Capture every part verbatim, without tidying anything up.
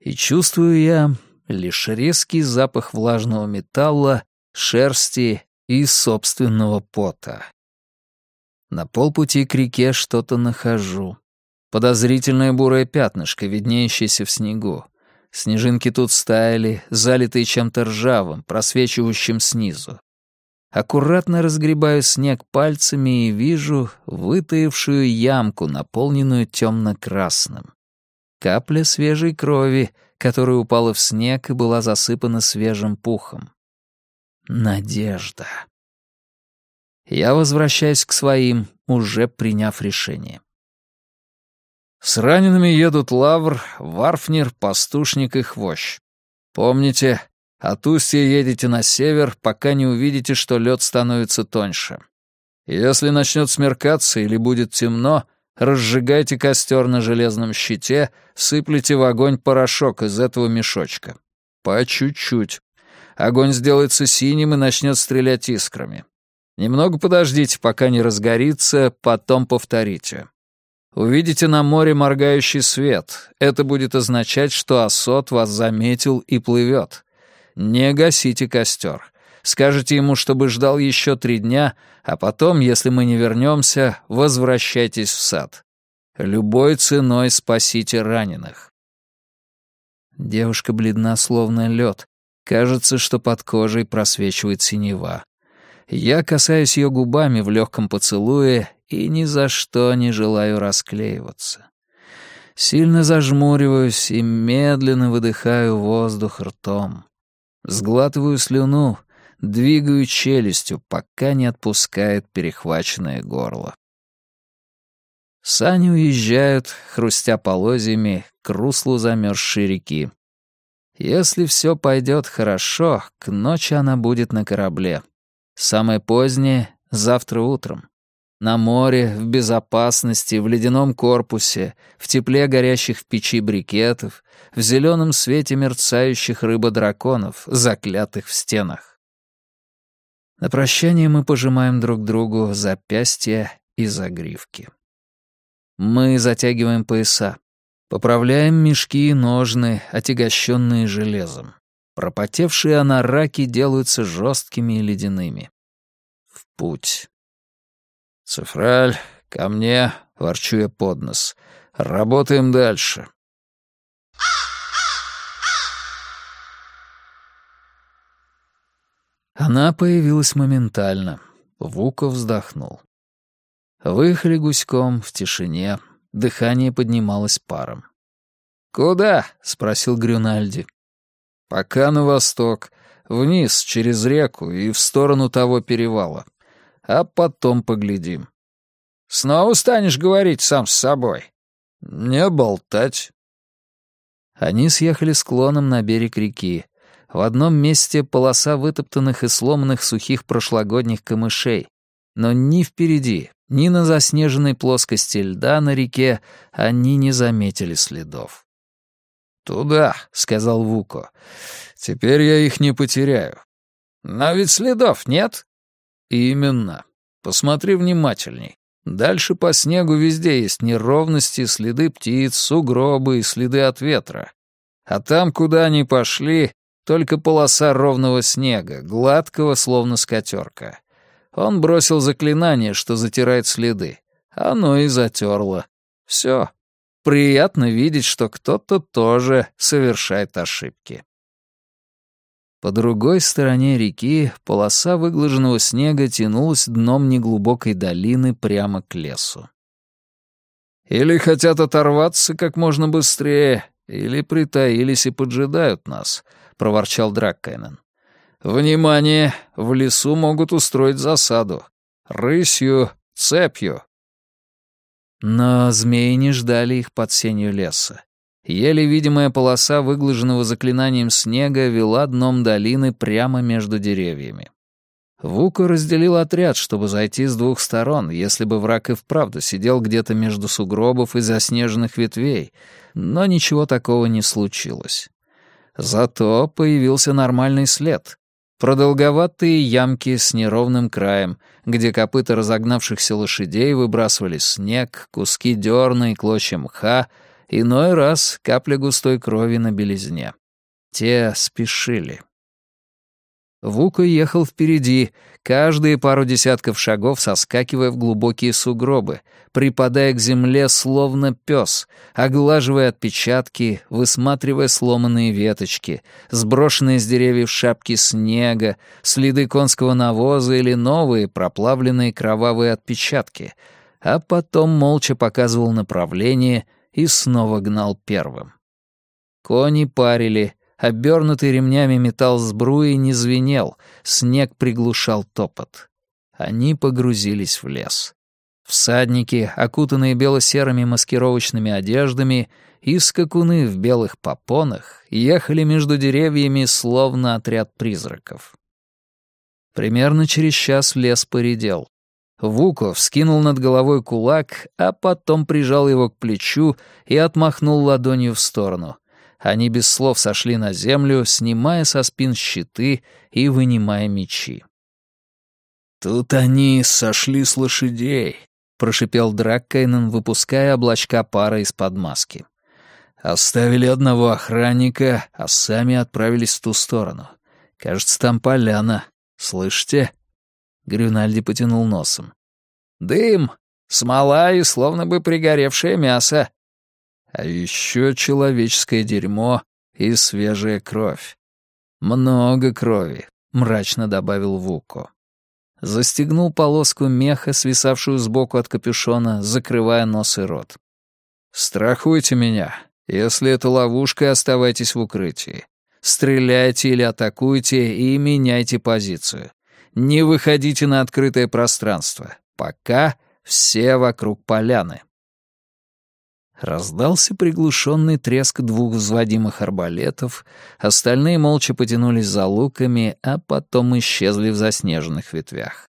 И чувствую я лишь резкий запах влажного металла, шерсти и собственного пота. На полпути к реке что-то нахожу. Подозрительное бурое пятнышко, виднеющееся в снегу. Снежинки тут стаяли, залитые чем-то ржавым, просвечивающим снизу. Аккуратно разгребаю снег пальцами и вижу вытаившую ямку, наполненную темно-красным. Капля свежей крови, которая упала в снег и была засыпана свежим пухом. Надежда. Я возвращаюсь к своим, уже приняв решение. С ранеными едут Лавр, Варфнер, Пастушник и Хвощ. Помните, от устья едете на север, пока не увидите, что лед становится тоньше. Если начнет смеркаться или будет темно, разжигайте костер на железном щите, сыплете в огонь порошок из этого мешочка. По чуть-чуть. Огонь сделается синим и начнет стрелять искрами. Немного подождите, пока не разгорится, потом повторите. Увидите на море моргающий свет. Это будет означать, что осот вас заметил и плывет. Не гасите костер. Скажите ему, чтобы ждал еще три дня, а потом, если мы не вернемся, возвращайтесь в сад. Любой ценой спасите раненых. Девушка бледна, словно лед. Кажется, что под кожей просвечивает синева. Я касаюсь ее губами в легком поцелуе и ни за что не желаю расклеиваться. Сильно зажмуриваюсь и медленно выдыхаю воздух ртом. Сглатываю слюну, двигаю челюстью, пока не отпускает перехваченное горло. Сани уезжают, хрустя полозьями, к руслу замерзшей реки. Если все пойдет хорошо, к ночи она будет на корабле. Самое позднее — завтра утром. На море, в безопасности, в ледяном корпусе, в тепле горящих в печи брикетов, в зеленом свете мерцающих рыбодраконов, заклятых в стенах. На прощание мы пожимаем друг другу запястья и загривки. Мы затягиваем пояса, поправляем мешки и ножны, отягощенные железом. Пропотевшие анараки делаются жесткими и ледяными. В путь. «Цифраль, ко мне», — ворчу я под нос. «Работаем дальше». Она появилась моментально. Вуко вздохнул. Выехали гуськом, в тишине. Дыхание поднималось паром. «Куда?» — спросил Грюнальди. «Пока на восток, вниз, через реку и в сторону того перевала. А потом поглядим». «Снова станешь говорить сам с собой?» «Не болтать». Они съехали склоном на берег реки. В одном месте полоса вытоптанных и сломанных сухих прошлогодних камышей. Но ни впереди, ни на заснеженной плоскости льда на реке они не заметили следов. «Туда», — сказал Вуко. «Теперь я их не потеряю». «Но ведь следов нет?» «Именно. Посмотри внимательней. Дальше по снегу везде есть неровности, следы птиц, сугробы и следы от ветра. А там, куда они пошли, только полоса ровного снега, гладкого, словно скатерка. Он бросил заклинание, что затирает следы. Оно и затерло. Все. Приятно видеть, что кто-то тоже совершает ошибки». По другой стороне реки полоса выглаженного снега тянулась дном неглубокой долины прямо к лесу. «Или хотят оторваться как можно быстрее, или притаились и поджидают нас», — проворчал Драккайнен. «Внимание! В лесу могут устроить засаду. Рысью, цепью». Но змеи не ждали их под сенью леса. Еле видимая полоса выглаженного заклинанием снега вела дном долины прямо между деревьями. Вуко разделил отряд, чтобы зайти с двух сторон, если бы враг и вправду сидел где-то между сугробов и заснеженных ветвей, но ничего такого не случилось. Зато появился нормальный след. Продолговатые ямки с неровным краем, где копыта разогнавшихся лошадей выбрасывали снег, куски дерна и клочья мха, иной раз капля густой крови на белизне. Те спешили. Вуко ехал впереди, каждые пару десятков шагов соскакивая в глубокие сугробы, припадая к земле словно пес, оглаживая отпечатки, высматривая сломанные веточки, сброшенные с деревьев шапки снега, следы конского навоза или новые проплавленные кровавые отпечатки, а потом молча показывал направление и снова гнал первым. Кони парили, обернутый ремнями металл сбруи не звенел, снег приглушал топот. Они погрузились в лес. Всадники, окутанные бело-серыми маскировочными одеждами, и скакуны в белых попонах ехали между деревьями, словно отряд призраков. Примерно через час лес поредел. Вуко вскинул над головой кулак, а потом прижал его к плечу и отмахнул ладонью в сторону. Они без слов сошли на землю, снимая со спин щиты и вынимая мечи. «Тут они сошли с лошадей», — прошипел Драккайнен, выпуская облачка пара из-под маски. «Оставили одного охранника, а сами отправились в ту сторону. Кажется, там поляна. Слышите?» Грюнальди потянул носом. «Дым, смола и словно бы пригоревшее мясо. А еще человеческое дерьмо и свежая кровь. Много крови», — мрачно добавил Вуко. Застегнул полоску меха, свисавшую сбоку от капюшона, закрывая нос и рот. «Страхуйте меня. Если это ловушка, оставайтесь в укрытии. Стреляйте или атакуйте и меняйте позицию. Не выходите на открытое пространство. Пока все вокруг поляны». Раздался приглушенный треск двух взводимых арбалетов, остальные молча потянулись за луками, а потом исчезли в заснеженных ветвях.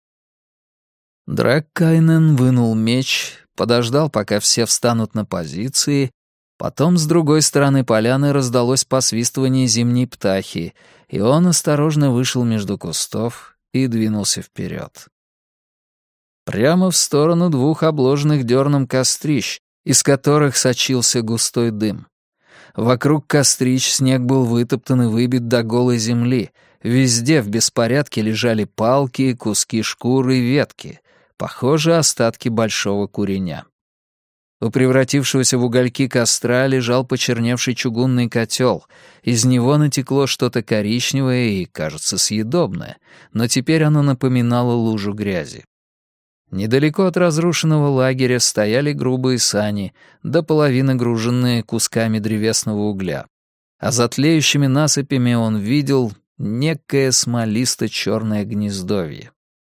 Драккайнен вынул меч, подождал, пока все встанут на позиции, потом с другой стороны поляны раздалось посвистывание зимней птахи, и он осторожно вышел между кустов и двинулся вперед. Прямо в сторону двух обложенных дерном кострищ, из которых сочился густой дым. Вокруг кострищ снег был вытоптан и выбит до голой земли. Везде в беспорядке лежали палки, куски шкуры и ветки. Похоже, остатки большого куреня. У превратившегося в угольки костра лежал почерневший чугунный котел. Из него натекло что-то коричневое и, кажется, съедобное, но теперь оно напоминало лужу грязи. Недалеко от разрушенного лагеря стояли грубые сани, до половины груженные кусками древесного угля. А за тлеющими насыпями он видел некое смолисто-черное гнездовье.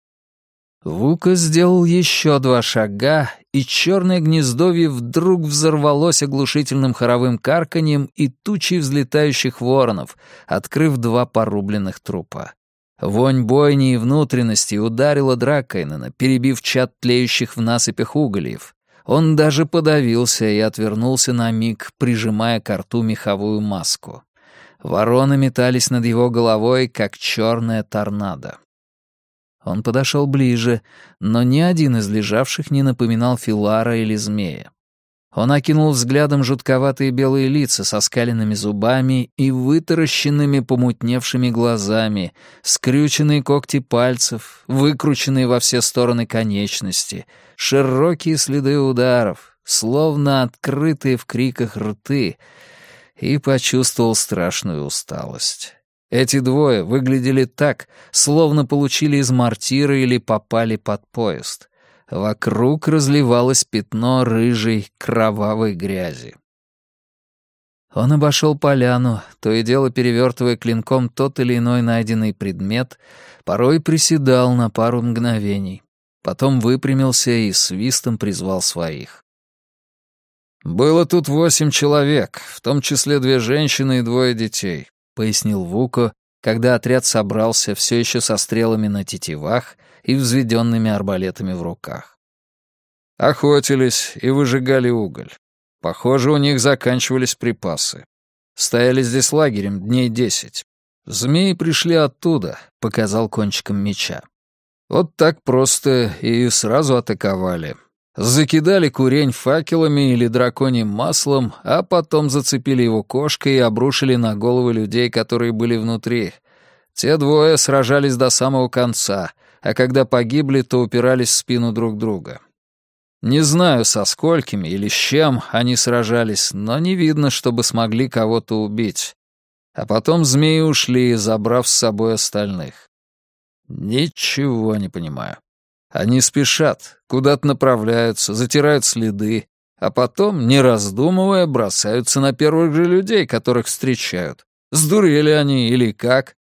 Вуко сделал еще два шага, и черное гнездовье вдруг взорвалось оглушительным хоровым карканьем и тучей взлетающих воронов, открыв два порубленных трупа. Вонь бойни и внутренности ударила Драккайнена, перебив чад тлеющих в насыпях угольев. Он даже подавился и отвернулся на миг, прижимая к рту меховую маску. Вороны метались над его головой, как черная торнадо. Он подошел ближе, но ни один из лежавших не напоминал филара или змея. Он окинул взглядом жутковатые белые лица со скаленными зубами и вытаращенными помутневшими глазами, скрюченные когти пальцев, выкрученные во все стороны конечности, широкие следы ударов, словно открытые в криках рты, и почувствовал страшную усталость. Эти двое выглядели так, словно получили из мортира или попали под поезд. Вокруг разливалось пятно рыжей, кровавой грязи. Он обошел поляну, то и дело перевертывая клинком тот или иной найденный предмет, порой приседал на пару мгновений, потом выпрямился и свистом призвал своих. «Было тут восемь человек, в том числе две женщины и двое детей», — пояснил Вуко, когда отряд собрался все еще со стрелами на тетивах и взведенными арбалетами в руках. Охотились и выжигали уголь. Похоже, у них заканчивались припасы. Стояли здесь лагерем дней десять. Змеи пришли оттуда, показал кончиком меча. Вот так просто и сразу атаковали. Закидали курень факелами или драконьим маслом, а потом зацепили его кошкой и обрушили на головы людей, которые были внутри. Те двое сражались до самого конца, а когда погибли, то упирались в спину друг друга. Не знаю, со сколькими или с чем они сражались, но не видно, чтобы смогли кого-то убить. А потом змеи ушли, забрав с собой остальных. Ничего не понимаю. Они спешат, куда-то направляются, затирают следы, а потом, не раздумывая, бросаются на первых же людей, которых встречают. Сдурели они или как?